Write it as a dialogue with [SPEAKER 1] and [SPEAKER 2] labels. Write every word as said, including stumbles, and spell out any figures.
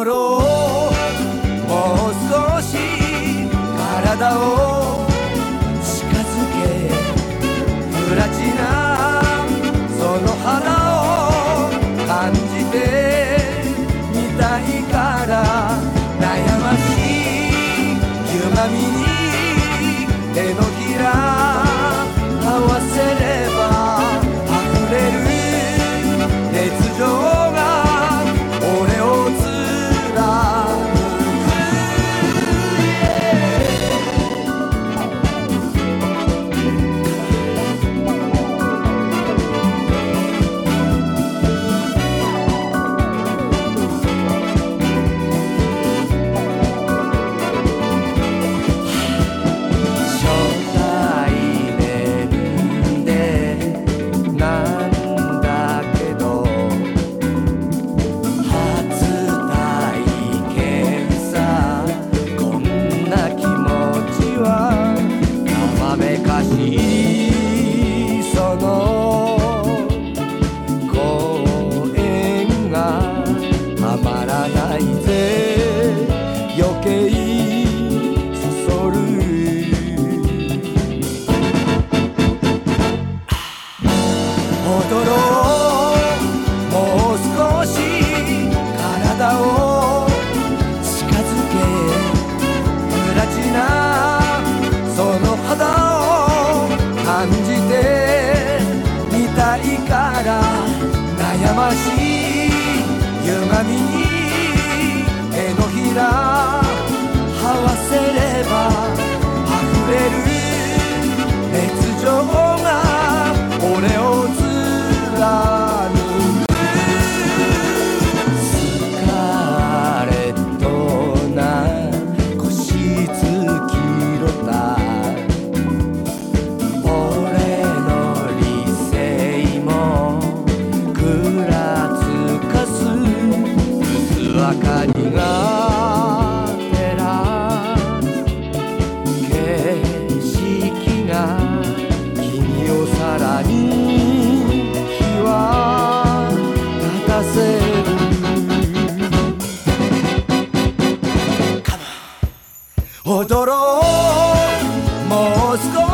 [SPEAKER 1] 踊ろうもう少し体を近づけプラチナその花を感じてみたいから悩ましい歪みに手のひら合わせれば溢れる熱情が俺を貫その声がたまらないぜ余計そそる踊ろうもう少し体を近づけプラチナその肌を感じてみたいから悩ましい歪みに手のひら合わせれば溢れる熱情が俺を貫くスカーレットな腰つきろた明かりが照らす景色が君をさらに日は立たせる踊ろうもう少し